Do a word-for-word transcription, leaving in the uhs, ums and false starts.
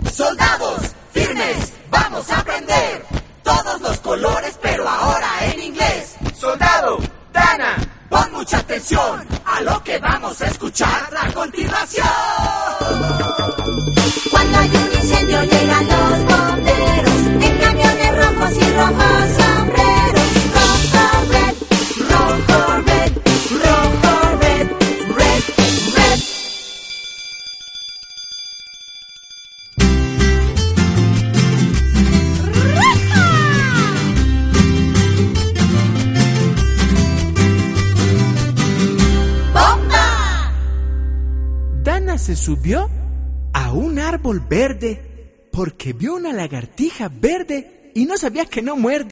Soldados, firmes, vamos a aprender todos los colores, pero ahora en inglés. Soldado, Dana, pon mucha atención a lo que vamos a escuchar a continuación. Cuando hay un incendio llegan los bomberos en camiones rojos y rojos sombreros. Rojo, red, rojo, red, rojo, red, red, red. ¡Bomba! Dana se subió a un árbol verde porque vio una lagartija verde y no sabía que no muerde.